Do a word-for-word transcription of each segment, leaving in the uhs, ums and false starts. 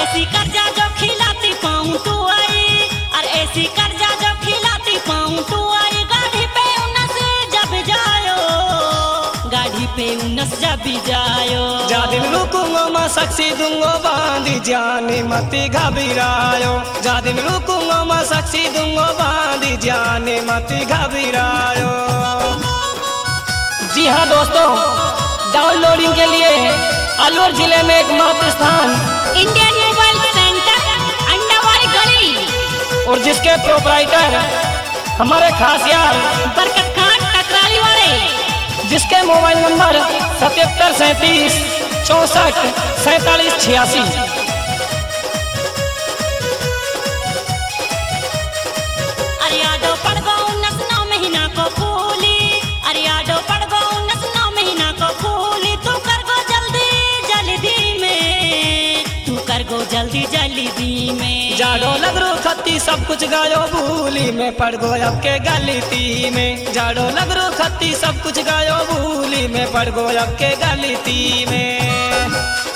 ऐसी कर्जा जो खिलाती पाऊं तू आई, अरे ऐसी कर्जा जो खिलाती पाऊं तू आई। गाड़ी पे उन्नस जब जायो, गाड़ी पे उन्नस जब जायो। जा दिन रुकूंगा मैं सक्सी दूंगो बांधी जाने मती घबरायो। जा दिन रुकूंगा मैं सक्सी दूंगो बांधी जाने मती घबरायो। जी हाँ दोस्तों, डाउनलोडिंग के लिए अलवर जिले में एक मात्र स्थान इंडियन मोबाइल सेंटर अंडावारी गली, और जिसके प्रोपराइटर हमारे खास यार बरकत खान टकराली वाले, जिसके मोबाइल नंबर सतहत्तर सैंतीस चौसठ सैतालीस छियासी। अरे आडो पड़ गो उन्नस नौ महीना को फूली, अरे आडो पड़ गो उन्नस नौ महीना को फूली। तू कर गो जल्दी जल्दी में, तू कर गो जल्दी जल्दी में। जाड़ो लग रो खत्ती सब कुछ गायो भूली में पड़ गो अब के गलती में। जाड़ो लग रो खत्ती सब कुछ गायो भूली में पड़ गो अब के गलती में।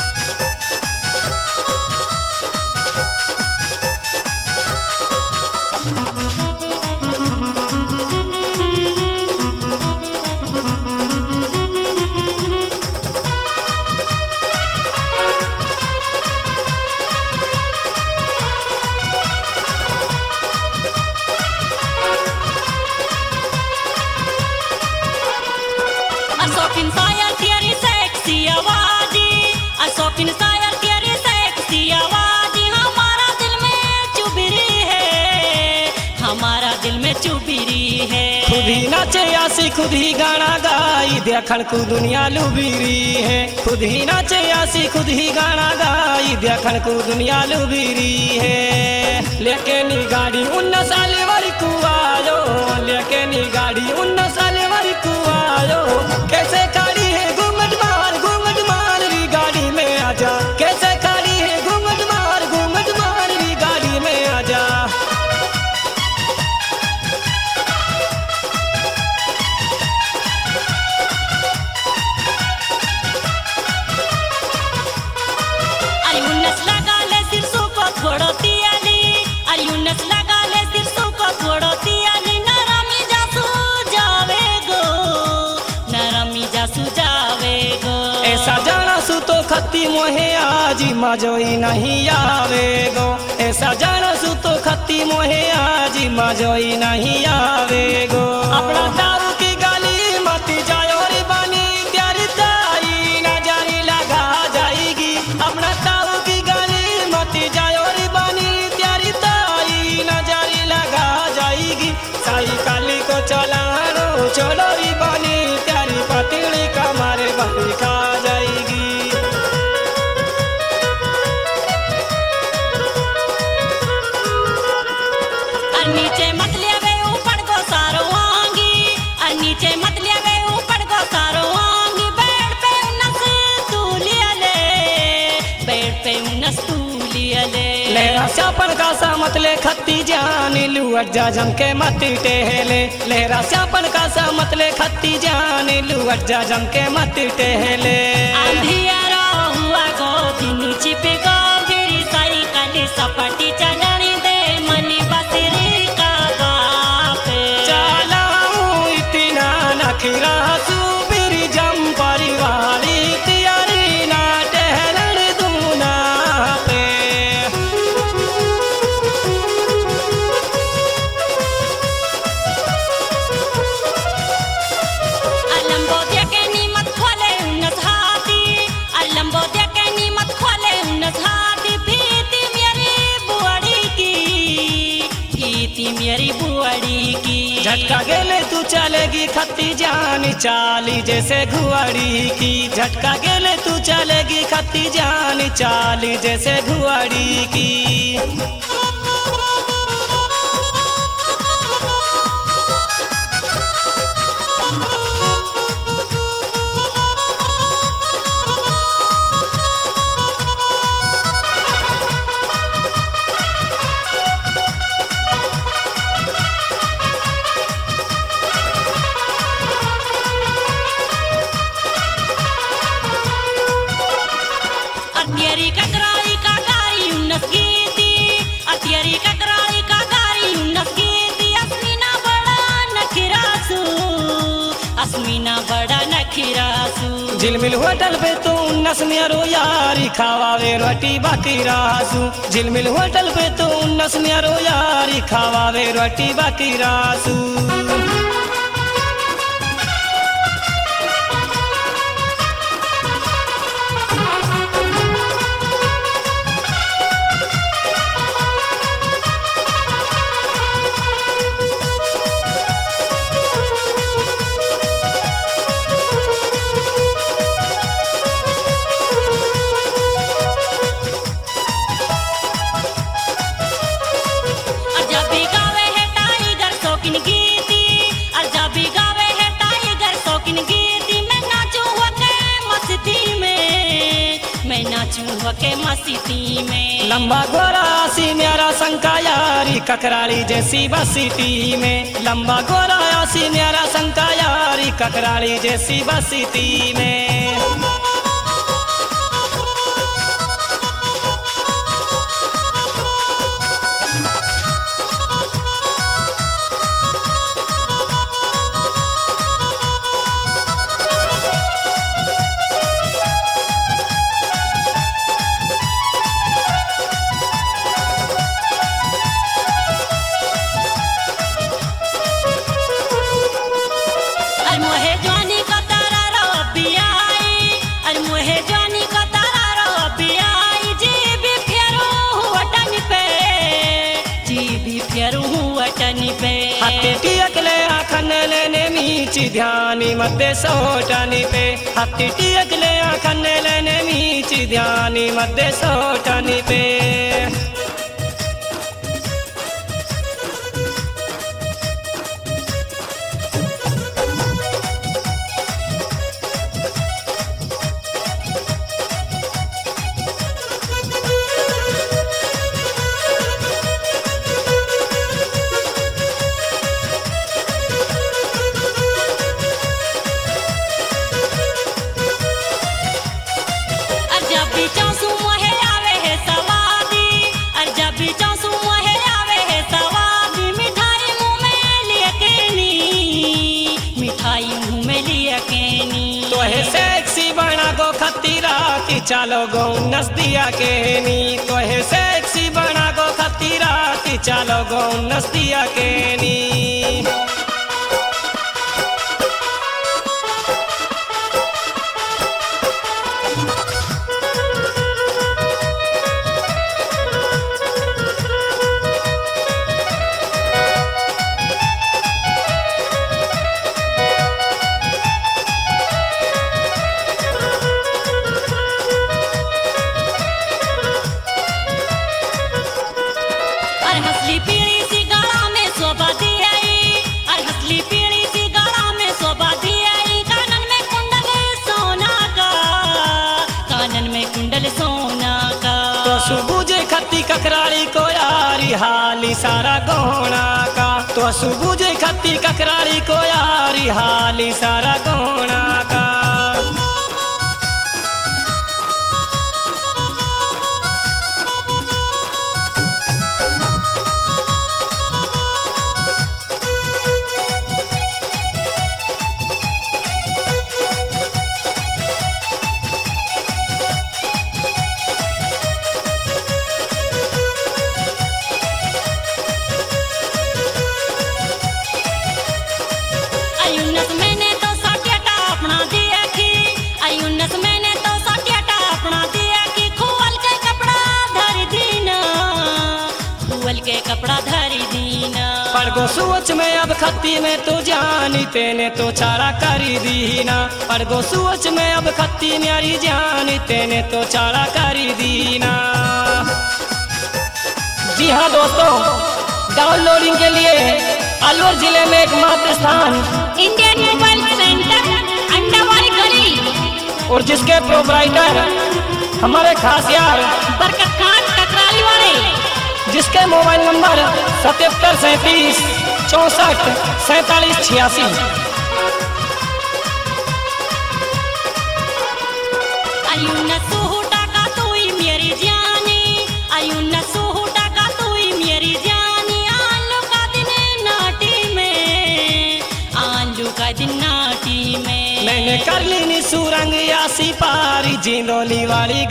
शौकीन शायर तेरी सेक्सी आवाज़ी, शौकीन शायर तेरी सेक्सी आवाज़ी। हमारा दिल में चुभरी है, हमारा दिल में चुभरी है। खुद ही नाचे आसी खुद ही गाना गाई देखन को दुनिया लुबीरी है। खुद ही नाचे आसी खुद ही गाना गाई देखन को दुनिया लुबीरी है। लेके नी गाड़ी उन्नस साल वाली को आयो, लेके नी गाड़ी उन्नस साल वाली को आयो। कैसे खड़ी है घूंघट मार घूंघट मार री गाड़ी में आजा। कैसे खड़ी है घूंघट मार घूंघट मार री गाड़ी में आजा। अरे उन्नस लगा ले सिरसों को छोड़ो तियाली, अरे उन्नस लगा ले सिरसों को छोड़ो तियाली। नरमी जासू जावे गो, नरमी जासू जावे गो। ऐसा जाना सु तो खत्ती मोहे आजी मजोई नहीं आवे गो। ऐसा जाना सु तो खत्ती मोहे आजी मजोई नहीं आवे गो। अपना दारू की गाली मत जायो रे बानी त्यारी ताई ना जारी लगा जाएगी। अपना दारू की गाली मत जायो रे बानी त्यारी ताई ना जारी लगा जाएगी। साई काली को चलानो चलो री बानी त्यारी पतली कमारे बंदी खा जाएगी। और नीचे मत लेवे ऊपर को सारो आंगी, और नीचे मत लेवे ऊपर को सारो आंगी। बेड पे उन्नस तू लिया ले, बेड पे उन्नस तू लिया ले। लेरा श्यापन का सा मत ले खत्ती जानी लुअट जा जम के मत टेहले। लेरा श्यापन का सा मत ले खत्ती जानी लुअट जा जम के मत टेहले। अंधियारा हुआ गो दिन छिपे गो, फिर साइकिल सपाटी चढ़नी दे मनी बसरी का बापे। चलाऊं इतना नखरा सुबीर जम परिवारी तियारी ना टहलन दूना पे। अलम्बो दे के नीमत खोले उन्नस हाथी, अलम्बो दे के नीमत खोले उन्नस हाथी। भीती मेरी बुआड़ी की, भीती मेरी बुआड़ी की। झटका गेले तू चलेगी खत्ती जानी चाली जैसे घुआड़ी की। झटका गेले तू चलेगी खत्ती जानी चाली जैसे घुआड़ी की। मेरी ककराई का गाड़ी उन्नस गीती अतियरी ककराली का गारी उन्नस गीती अस्मीना बड़ा नखिरासू अस्मीना बड़ा नखिरासू झिलमिल होटल पे तो उन्नस मेरो यारी खावावे रोटी बाकी रासू झिलमिल होटल पे तो उन्नस मेरो यारी खावावे रोटी बाकी रासू के मस्ती में लंबा गोरा सी न्यारा शंका यारी ककराली जैसी बसीती में लंबा गोरा सी न्यारा शंका यारी ककराली जैसी बसीती में हत्ती अगले आखन लेने मीची ध्यानी मध्य सोटानी पे हत्ती अगले आखन लेने मीची ध्यानी मध्य सोटानी पे तो है सेक्सी बना गो खतीरा की चालो गो नस्दिया के नी तो है सेक्सी बना गो खतीरा की चालो गो नस्दिया के नी सुबुजे खत्ती ककराली को यारी हाली सारा गौना का तो सुबुजे खत्ती ककराली को यारी हाली सारा गौना का कपड़ा धरी दीना पड़गो सोच में अब खत्ती में तो जानी तेने तो चारा करी दीना पड़गो सोच में अब खत्ती न्यारी जानी तेने तो चारा करी दीना। जी हाँ दोस्तों, डाउनलोडिंग के लिए अलवर जिले में एक मात्र स्थान इंडियन मोबाइल सेंटर अंडावारी गली और जिसके प्रोपराइटर हमारे खास यार बरकत खान ककराली वाले, जिसके मोबाइल नंबर सतहत्तर सैंतीस चौसठ सैतालीस छियासी। आयु न सूटा का तू मेरी जानी, आयु न कर ली सुरंग या सिपारी जिंदोली वाली